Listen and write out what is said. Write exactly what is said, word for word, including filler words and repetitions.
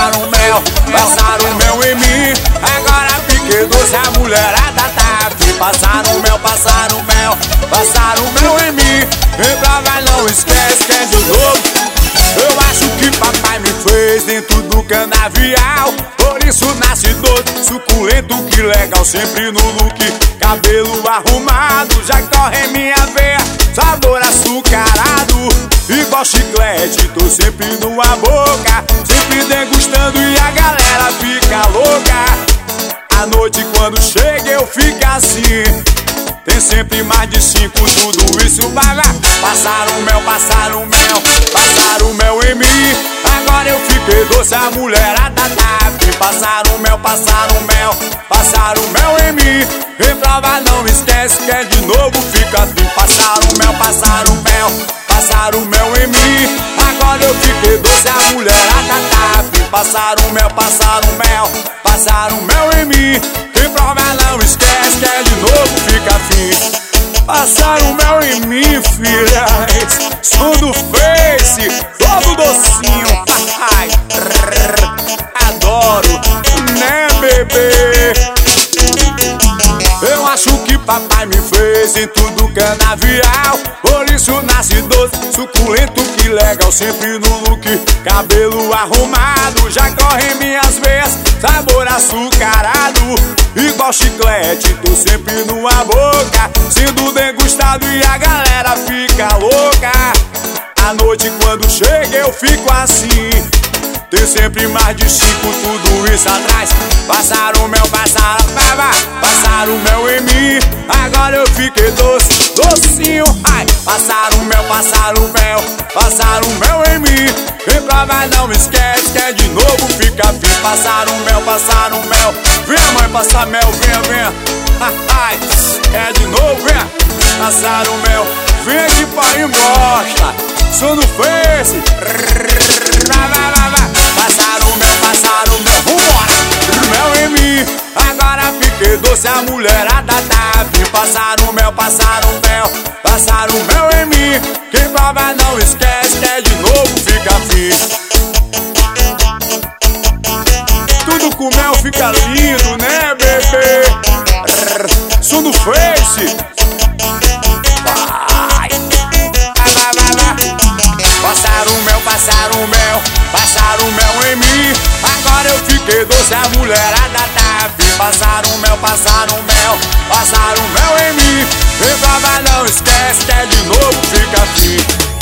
passaram mel, passaram mel em mim. Agora fiquei doce, a mulherada tá afim. Passaram mel, passaram mel, passaram mel em mim. Vem pra vai, não esquece que é de novo. Eu acho que papai me fez dentro do canavial. Por isso nasce doce, suculento, que legal. Sempre no look, cabelo arrumado. Já corre minha veia, sabor açucarado. Igual chiclete, tô sempre numa boca, sempre degustando e a galera fica louca. À noite quando chega eu fico assim. Tem sempre mais de cinco, tudo isso vai lá. Passaram mel, passaram mel, passaram mel em mim. Agora eu fiquei doce, a mulherada tá afim. Passaram mel, passaram mel, passaram mel em mim. Vem provar, não esquece que é de novo, fica assim. Passaram mel, passaram mel, passaram mel em mim. Agora eu fiquei doce, a mulherada tá afim. Passaram mel, passaram mel, passaram mel em mim. Quem prova não esquece que é de novo, fica afim. Passaram mel em mim, filha. Som do Face, todo docinho. Ai, adoro, né, bebê? Eu acho que papai me fez em tudo canavial. Por isso nasce doce, suculento, que legal. Sempre no look, cabelo arrumado. Já corre minhas veias, sabor açucarado. Igual chiclete, tô sempre numa boca, sendo degustado e a galera fica louca. À noite quando chega eu fico assim. Tem sempre mais de cinco, tudo isso atrás. Passaram mel, passaram baba, passaram mel em mim. Agora eu fiquei doce, docinho, ai. Passaram mel, passaram mel, passaram mel em mim. Vem provar, não esquece que é de novo, fica afim. Passaram mel, passaram mel. Venha mãe passar mel, venha, venha. Ai, é de novo, venha. Passaram mel, venha que pai gosta. Som no Face. Passaram mel, passaram mel, vambora. Mel em mim, agora fiquei doce, a mulherada tá afim. Passaram mel, passaram mel, passaram mel em mim. Quem prova não esquece que é de novo, fica afim. Tudo com mel fica lindo, né, bebê? Som do Face. Vai. Vai, vai, vai. Passaram mel, passaram mel, passaram mel em mim. Agora eu fiquei doce, a mulherada tá afim. Passaram mel, passaram mel, passaram mel em mim. Vem provar, não esquece que é de novo, fica afim.